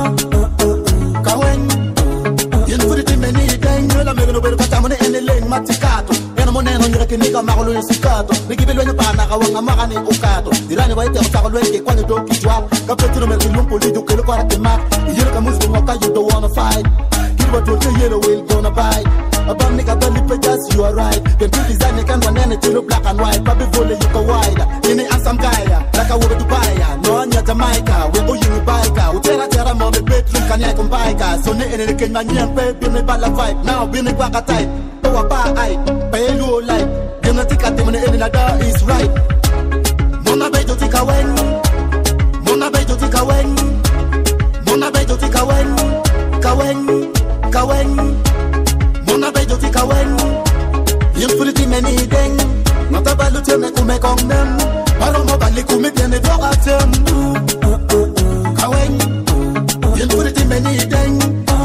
Matikato, ena moneno nyere ke nika magolo le sikato. Nikibelwe ne bana ka wanga magane okato. Dirane wa ite ka lo ke kwani do kitwa. Ka petro me lumpo li do ke lo para te mak. Yere ka musu mo ka you don't wanna fight. Kiba to te yellow will gonna buy. Abam nika bali pe just you are right. Then to design can one and to black and white. Baby volley you ka wide. Ini asam kaya, like a wobe Dubai. No anya Jamaica, we go you bika. Utera tera mo be bedroom kan ya kumbaika. So ne ene ke manyam pe bi me bala vibe. Now bi me kwa ka tight. Power bar eye, pay low light. Gonna take a demon in the door is right. Mona bejo tika wen, Mona bejo tika wen, Mona bejo tika wen, kawen, kawen, Mona bejo tika wen. You put it in many things, not about lu tiene kume kongnem, paro mo bali kume tiene togatem. Kawen, you put it in many things,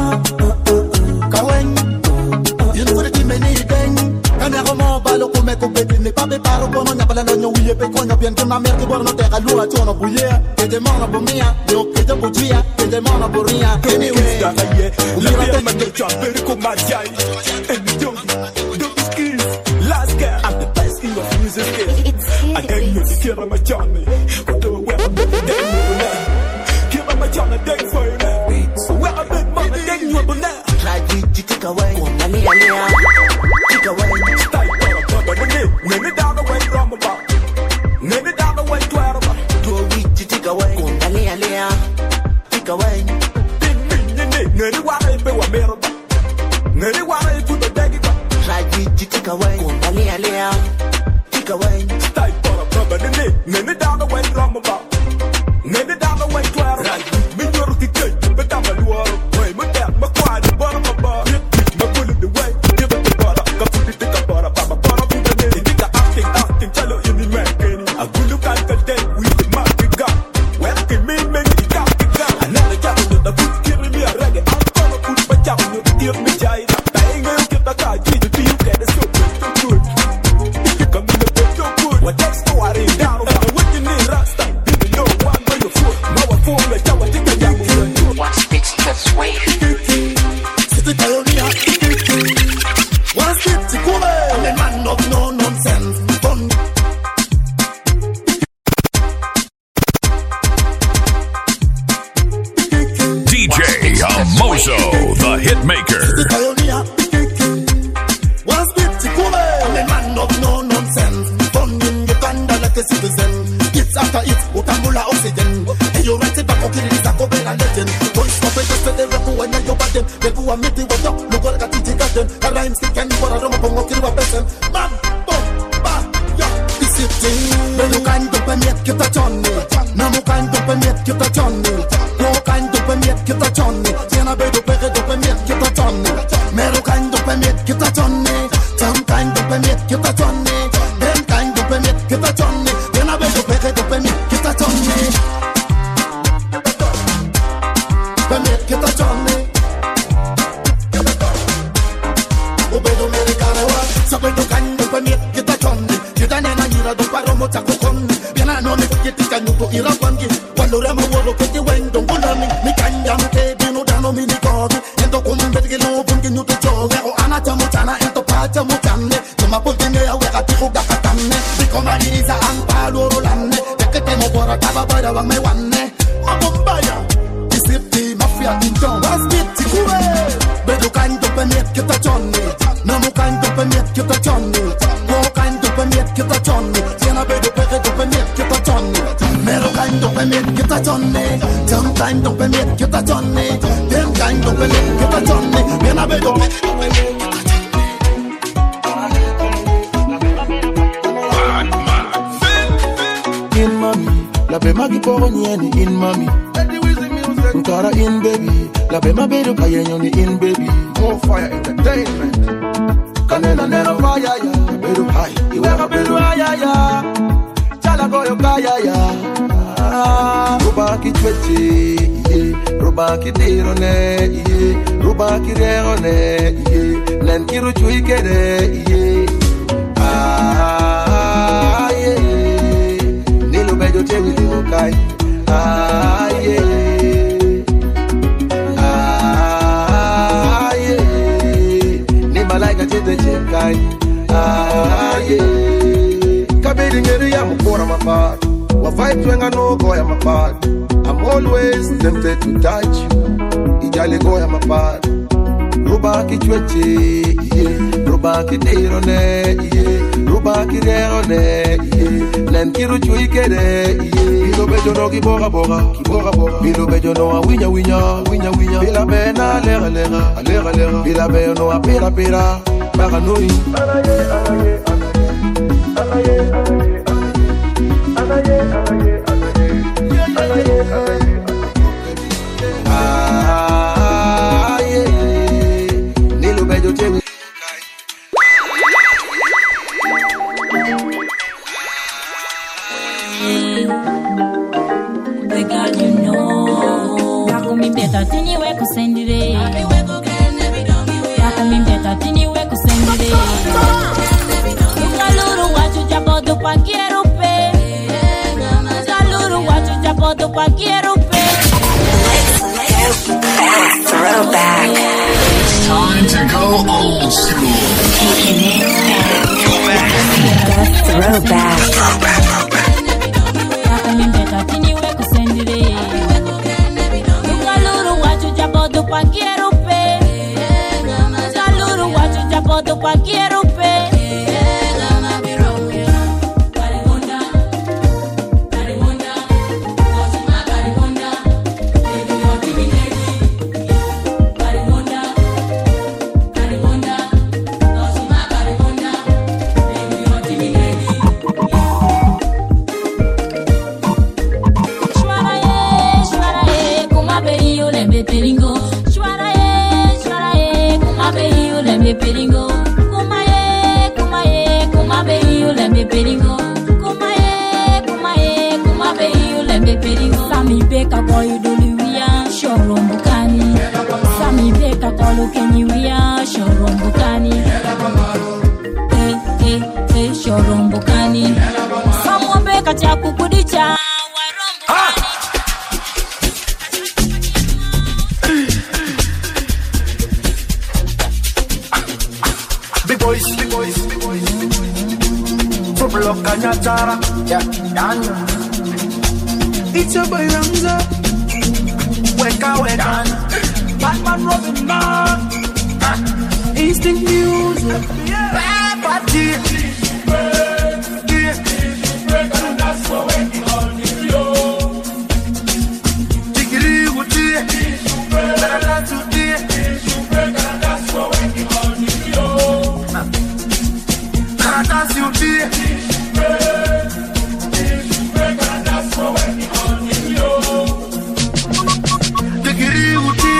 kawen. You put it in many things. Kana como balo come competi ne pape paro bono nya bala no wiye pe konya bien que ma mère que borno te galua tono buye. Que de mono bomia, no que te bugia, que de mono boria. Anyway, la vie ma te chamber comme ma jai. And don't don't skills. Last guy, I'm the best in the music. I can't use the killer my Johnny. Go to where I'm the day. Killer my Johnny day for you. So where I'm the mama day you up now. Try to take away. Take away. Stay for a minute. Name it down the way from about. Name it down the way to Araba. Do a week to take away. Take away. Name it what I pay a mirror. Name it what I put the day. Try to take away. Take away. Stay for a minute. Name it down the way from about. Name it down the way to Araba. Me you're the good, but I'm a luar. Wait, my dad, my quiet, the bottom of bar. My bullet the way. Amozo, the hitmaker. It's after it's Utambula oxygen. You write it back, okay, it's a cover and legend. Voice of it, just the rap when you got them. They go a meeting with them, look at the teacher garden. A rhyme stick and for a room of a kill a person. Bam, boom, ba, ya, it's it. When you can't do a meat, get a Johnny. No, you can't do a meat, get a Johnny. No, can't do a meat, get a Johnny. Tiana Bedo, Pere, do a meat, get a Johnny. Mero can't do a meat, get a Johnny. Some can't do a meat, get a Johnny. Then can't do a meat, get a Johnny. Tiana Bedo, Pere, do a meat, get a Johnny. Get a Johnny. Obedo americano, sabedo canto permit get a Johnny. Get a nana ira do paro mo tako con. Biana no me get it can you ira wangi. Quando remo wolo che ti wendo bulami. Mi canja mi te bino dano mi ni kobi. Ento come bet no bungi nu to joge. O anata mo tana ento pacha mo canne. Toma potene a wega ti fuga katane. Bikoma iriza ang palo rolane. Tekete mo bora taba bada wang me wanne. Mabombaya. Mafia in town, what's it to do? Bedo can't open it, get a Johnny. No more can't open it, get a Johnny. No can't open it, get a Johnny. Tiana bedo pere open it, get a Johnny. Mero can't open it, get a Johnny. Some can't open it, get a Johnny. Them can't open it, get a Johnny. Tiana bedo pere open it, get a Johnny. In mommy, la be magi poro nieni in mommy. Nkara in baby, la be my baby kayenyo ni in baby. More fire entertainment. Kanena nero fire ya, bedu high. Iweka bedu high ya. Chala goyo kaya ya. Ruba ki tweche, yeah. Ruba ki dirone, yeah. Ruba ki reone, yeah. Nen kiru chui kere, yeah. Ah, yeah. Nilu bejo te wili ukai. Ah, yeah. Ah, yeah. Ni malaika chete chekai. Ah, yeah. Kabedi ngeri ya mukora mapati. Wa vibes when I know go ya mapati. I'm always tempted to touch you. Ijali go ya mapati. Ruba ki chweche, yeah. Ruba ki dirone, yeah. Ruba ki reone, yeah. Nen kiru chui kere, yeah. Bilo bejo no ki boga boga, ki boga boga. Bilo bejo no a winya winya, winya winya. Bila be na lega lega, lega lega. Bila be no a pira pira, baga nui. Anaye, anaye, anaye, anaye, anaye, anaye, anaye, anaye, anaye, anaye. Ah, yeah. Nilu bejo te. The girl you know. Yako mi beta tini we kusendire. Yako mi beta tini we kusendire. Saluru wachu japo do pa quiero pe. Saluru wachu japo do pa quiero pe. Throwback. It's time to go old school. Taking it back. Throwback. Throwback. Throwback. Quiero pe, saluru wachu japo do pa quiero pe. Piringo, kumaye, kumaye, kumabe you let me piringo, kumaye, kumaye, kumabe you let me piringo. Sami beka boy do liwia, shorombukani. Sami beka kolo keniwia, shorombukani. Eh eh eh, shorombukani. Samwa beka cha kukudicha. Boys, big boys, big boys, big boys. From Lokanyatara, yeah, Daniel. It's a boy Ramza. Weka weka. Batman Robin Man. Instinct music. Bad party. That's what we all need you. Digiri wuti. That's what we That's what we all need you. That's you dear. That's what we all need you. Digiri wuti.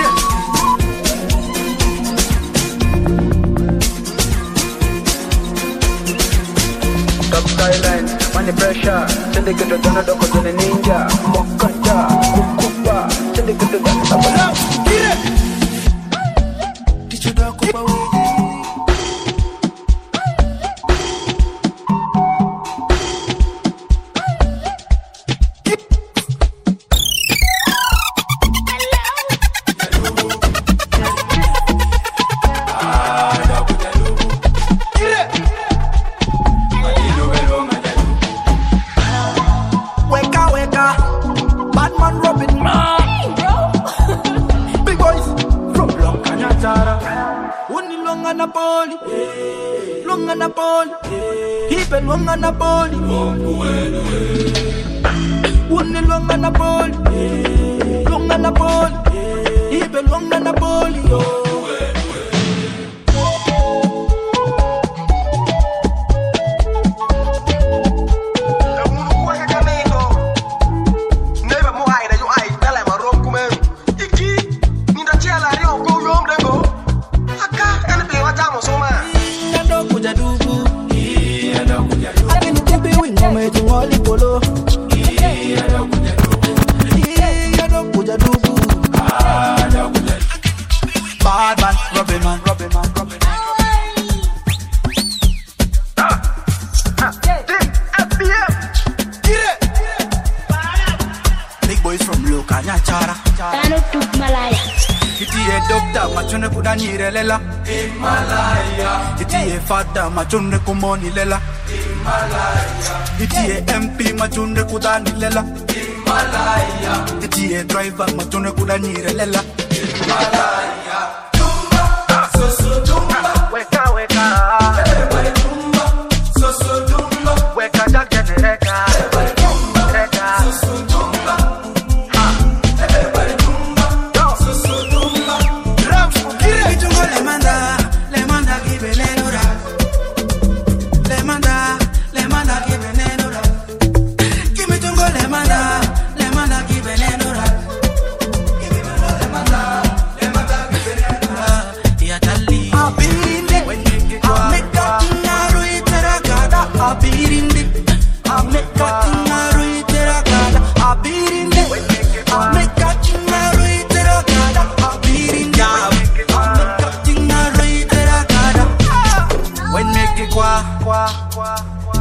Top Thailand, money pressure. Send it to the donor, doko to the ninja. Mokanja, kukupa. Send it to the donor, doko to the ninja. Did you talk about it? Longa Napoli, Wunni longa Napoli, longa Napoli, Ibe longa Napoli, kanya chara Tano tuk malaya Itiye dokta machone kudanyire lela Himalaya Itiye fada machone kumoni lela Himalaya Itiye M P machone kudani lela Himalaya Itiye driver machone kudanyire lela Himalaya Tumba, so so tumba Weka weka Everybody tumba, so so tumba Weka ja genereka Everybody tumba, so so tumba Ha, everybody tumba, so so tumba Rams, kire Kitungo le manda, le manda kibenenura Le manda, le manda kibenenura Kimitungo le manda, le manda kibenenura Kimitungo le manda, le manda kibenenura Ya tali Abirinde, ameka tingaru iteragada Abirinde, ameka tingaru iteragada Abirinde, ameka tingaru iteragada Abirinde, ameka tingaru iteragada When make it kwa, kwa, kwa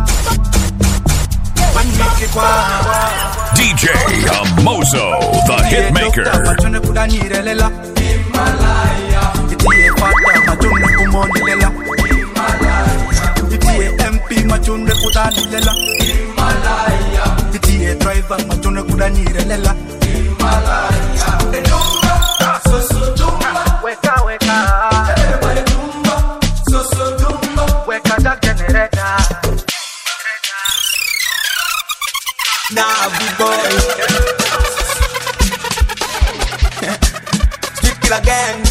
When make it kwa D J Amozo, the Hitmaker. Machone kudanyire lela Himalaya Itiye fada machone kumoni lela Himalaya Itiye M P machone kudani lela Himalaya Itiye driver machone kudanyire lela Himalaya Tumba, so so tumba Weka weka Everybody tumba, so so tumba Weka ja generator Nah, big boy Stick it again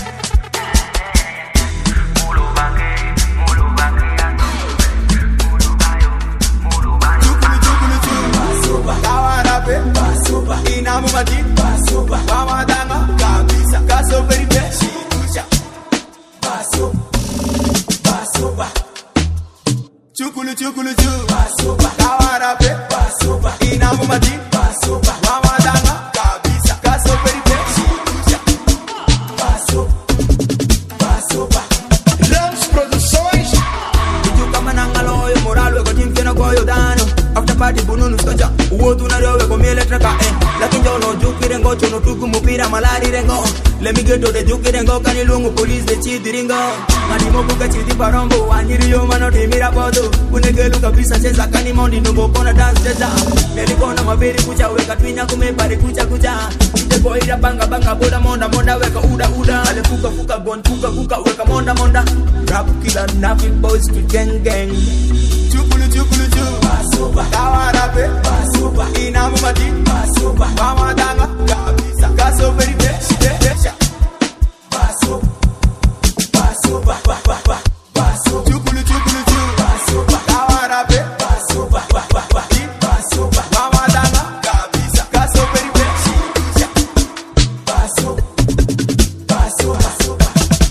Inamu mati Basuba Mama danga Kabisa Kaso peripe Shitusha Basu Basuba Chukulu chukulu chu Basuba Kawara pe Basuba Inamu mati Basuba Mama danga Kabisa Kaso peripe Shitusha Basu Basuba Rams Produções Itu kama nangaloyo Moral weko timfena koyo dano After party bununu skocha Uotu na rewe komiele traka eh Lakini jono juki rengo chono tuku mupira malari rengo Let me get to the juki rengo Kani lungu police de chidi rengo Mani moku ka chidi parombo Wanyiri yo mano di mirabodo Unegelu kabisa cheza kani mondi Nungo kona dance cheza Neli kona mabiri kucha Weka twinya kumepari kucha kucha Ite koira banga banga Boda monda monda Weka uda uda Ale fuka fuka gon fuka fuka Weka monda monda Rap killer nafi boys to gang gang Chukulu chukulu chu Basuba Kawara pe Basuba Inamu mati Basuba Mama danga Kabisa Kaso peripe Shidesha Basu Basuba Basu Chukulu chukulu chu Basuba Kawara pe Basuba Basuba Mama danga Kabisa Kaso peripe Shidesha Basu Basu Basuba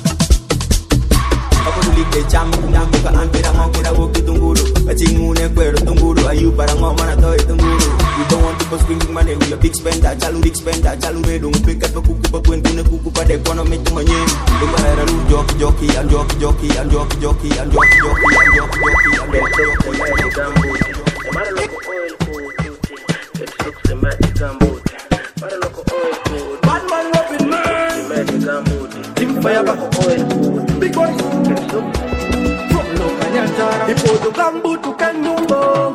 Ako dulik de cham Nyambu ka ampira Mokira woki tunguru Achingune kwero tunguru Ayu para ngoma na toy tunguru We don't want people spending money We a big spender Chalu big spender Chalu redung Pikat pa kuku pa kuen Kune kuku pa dek Kono metu manye Lumba era lu Joki joki Al joki joki Al joki joki Al joki joki Al joki joki Al joki joki Mara loko oil kututi It's looks the magic gambuti Mara loko oil kututi Batman Robin man The magic gambuti Team fire bako oil kututi Big boys It's looks From loka nyantara Ipodo gambutu kandungo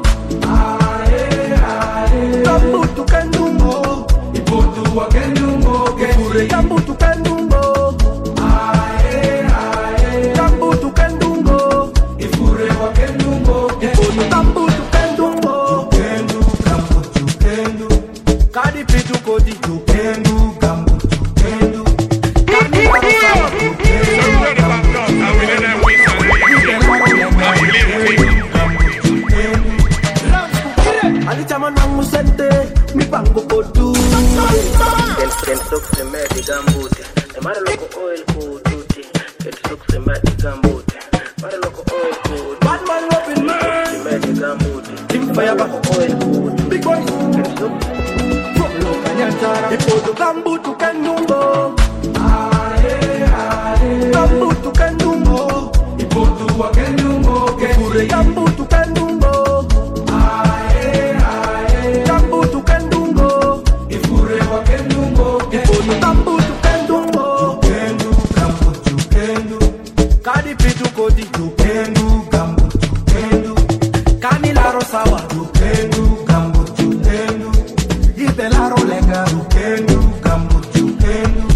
Gambutu kandungo Ipodo wa kandungo Kefure gambutu kandungo Gambutu kandungo Ifure wa kandungo Ipodo gambutu kandungo Kendu, gambutu kendu Kadi pitu kodi Kendu, gambutu kendu Kadi parusawa Alichaman wangu sente Mi pango kodu Ken sok se meti gambuti E mara loko oil kututi Ken sok se meti gambuti Mara loko oil kututi Batman Robin man Se meti gambuti Team fire bako oil kututi Big boys Ken sok From loka nyantara Ipodo gambutu kandungo Gambutu kandungo Ipodo wa kandungo Kefure gambutu kandungo Gambutu kandungo Ifure wa kandungo lega Ukendo, gambo chukendo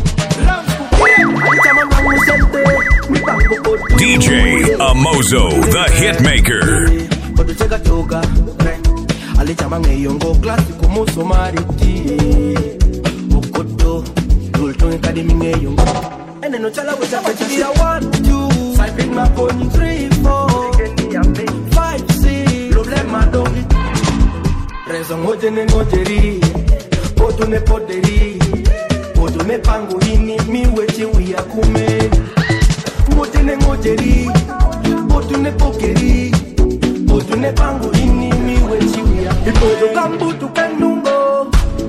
D J Amozo, the hitmaker. Koto chega toga alichama ngeyongo classico muso mariti Okoto Dulto Academy ngeyongo and then no chala with a petty one two side big my pony three four five six problema dongi rezo moje ne ngojeri Koto ne poderi Koto ne pango ini mi wechi uya kume Moje ne ngojeri Koto ne pokeri Koto ne pango ini mi wechi uya Koto kambutu kanungo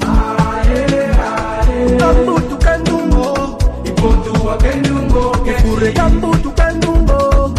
Kambutu kanungo Koto wa kanungo Kure kambutu kanungo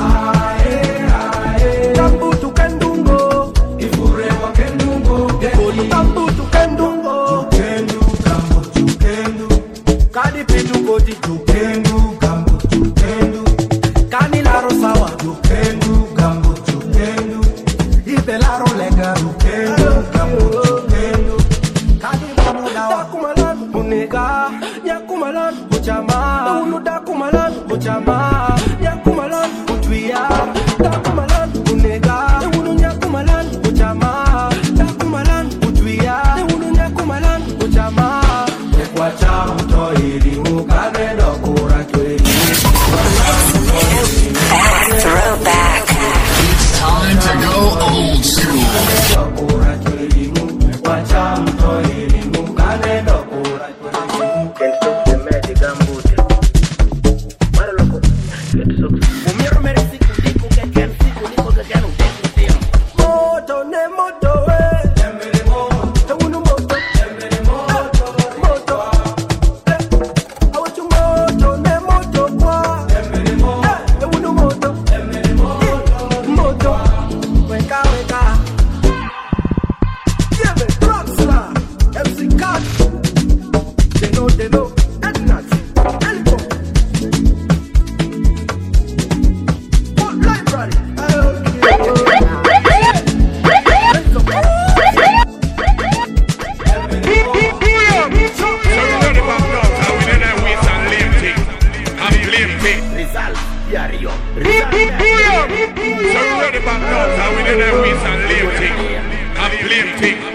Kambutu kanungo Kure wa kanungo Koto kambutu kanungo Jukendu kambu jukendu Kadi pitu koti jukendu kambu jukendu Kani laro sawa jukendu kambu jukendu Ibe laro lega jukendu kambu jukendu Kadi bamu dawa Dakumalan unega Yakumalan uchama Unu dakumalan uchama Yakumalan utwia Dakumalan unega Unu nyakumalan uchama Dakumalan utwia Unu nyakumalan uchama Ekwacha utoiri ukane dokura tweri Throwback. Time to go old school. Ekwacha utoiri ukane dokura Moto ne moto eh Te unu moto Moto Awachu moto ne moto kwa Te unu moto Moto Weka weka Yeah me Rockstar M C Cat They know they know And not Elbow What library So ready back now, so we did that we and live thing. Have blame thing.